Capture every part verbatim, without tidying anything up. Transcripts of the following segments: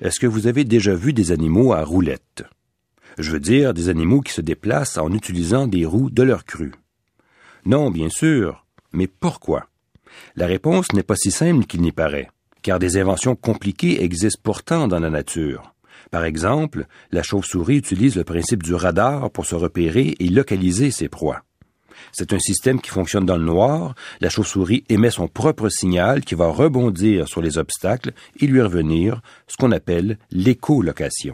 Est-ce que vous avez déjà vu des animaux à roulettes? Je veux dire des animaux qui se déplacent en utilisant des roues de leur crue. Non, bien sûr, mais pourquoi? La réponse n'est pas si simple qu'il n'y paraît, car des inventions compliquées existent pourtant dans la nature. Par exemple, la chauve-souris utilise le principe du radar pour se repérer et localiser ses proies. C'est un système qui fonctionne dans le noir. La chauve-souris émet son propre signal qui va rebondir sur les obstacles et lui revenir, ce qu'on appelle l'écholocation.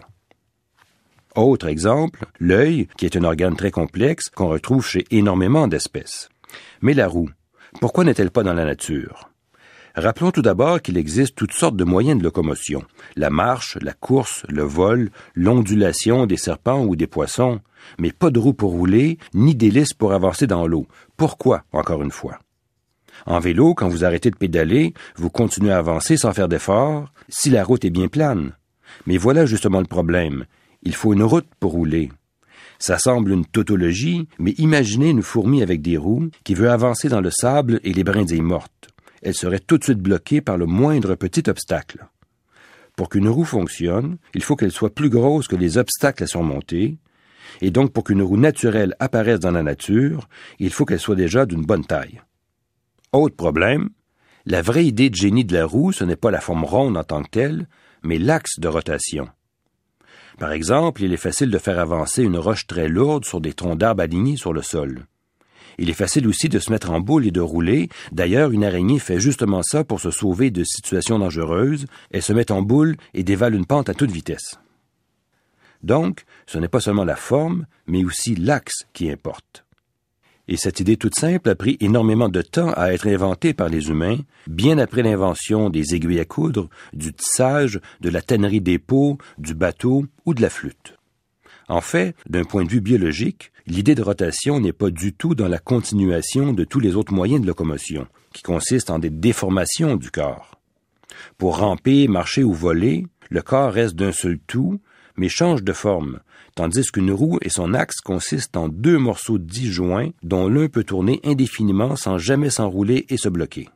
Autre exemple, l'œil, qui est un organe très complexe qu'on retrouve chez énormément d'espèces. Mais la roue, pourquoi n'est-elle pas dans la nature? Rappelons tout d'abord qu'il existe toutes sortes de moyens de locomotion. La marche, la course, le vol, l'ondulation des serpents ou des poissons, mais pas de roue pour rouler, ni d'hélice pour avancer dans l'eau. Pourquoi, encore une fois? En vélo, quand vous arrêtez de pédaler, vous continuez à avancer sans faire d'effort, si la route est bien plane. Mais voilà justement le problème. Il faut une route pour rouler. Ça semble une tautologie, mais imaginez une fourmi avec des roues qui veut avancer dans le sable et les brindilles mortes. Elle serait tout de suite bloquée par le moindre petit obstacle. Pour qu'une roue fonctionne, il faut qu'elle soit plus grosse que les obstacles à surmonter, et donc pour qu'une roue naturelle apparaisse dans la nature, il faut qu'elle soit déjà d'une bonne taille. Autre problème, la vraie idée de génie de la roue, ce n'est pas la forme ronde en tant que telle, mais l'axe de rotation. Par exemple, il est facile de faire avancer une roche très lourde sur des troncs d'arbres alignés sur le sol. Il est facile aussi de se mettre en boule et de rouler. D'ailleurs, une araignée fait justement ça pour se sauver de situations dangereuses. Elle se met en boule et dévale une pente à toute vitesse. Donc, ce n'est pas seulement la forme, mais aussi l'axe qui importe. Et cette idée toute simple a pris énormément de temps à être inventée par les humains, bien après l'invention des aiguilles à coudre, du tissage, de la tannerie des peaux, du bateau ou de la flûte. En fait, d'un point de vue biologique, l'idée de rotation n'est pas du tout dans la continuation de tous les autres moyens de locomotion, qui consistent en des déformations du corps. Pour ramper, marcher ou voler, le corps reste d'un seul tout, mais change de forme, tandis qu'une roue et son axe consistent en deux morceaux disjoints dont l'un peut tourner indéfiniment sans jamais s'enrouler et se bloquer.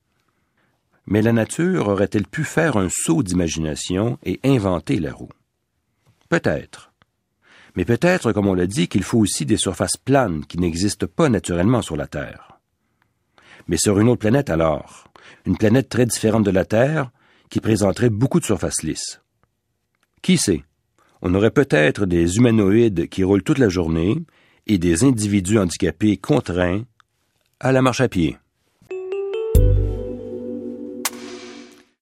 Mais la nature aurait-elle pu faire un saut d'imagination et inventer la roue? Peut-être. Mais peut-être, comme on l'a dit, qu'il faut aussi des surfaces planes qui n'existent pas naturellement sur la Terre. Mais sur une autre planète alors, une planète très différente de la Terre, qui présenterait beaucoup de surfaces lisses. Qui sait? On aurait peut-être des humanoïdes qui roulent toute la journée et des individus handicapés contraints à la marche à pied.